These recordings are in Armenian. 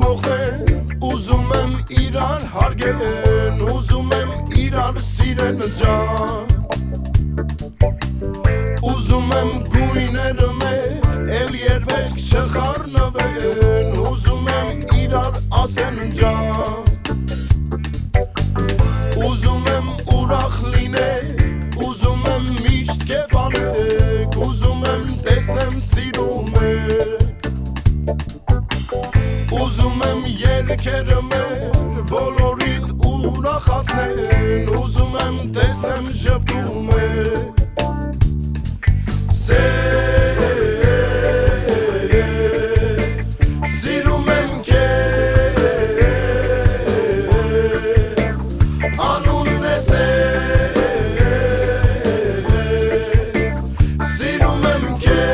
փոխեն ուզում եմ իրար հարգեն ուզում եմ իրար սիրեն ջան ուզում եմ գույները մեր էլ երբեք չխառնվեն ուզում եմ իրար ասեն ջան ուզում եմ ուրախ լինեք ուզում եմ միշտ կեվանեք ուզում եմ տեսնեմ սիրում եք Ուզում եմ երկերը մեր բոլորիդ ուրախացնեն Ուզում եմ տեսնեմ ժպտում եք Սիրում եմ քեզ Անունն է Սիրում եմ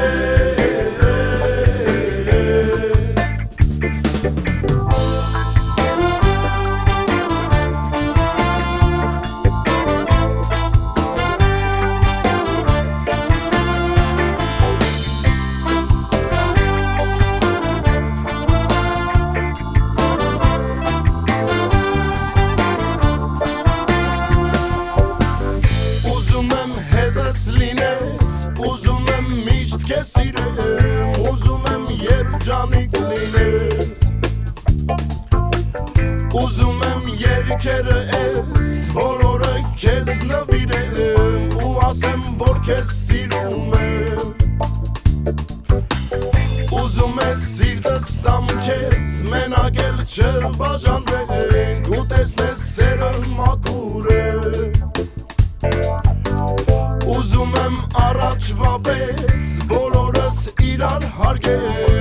Ուզում եմ միշտ քեզ սիրեմ Ուզում եմ երջանիկ լինես Ուզում եմ երկերը ես Բոլորը քեզ նվիրեմ Ու ասեմ, որ քեզ սիրում եմ Ուզում ես սիրտս տամ քեզ Մենակ էլ չբաժանվենք Ու տեսնես սերը մաքուր է Ուզում եմ առաջվա պես բոլորս իրար հարգենք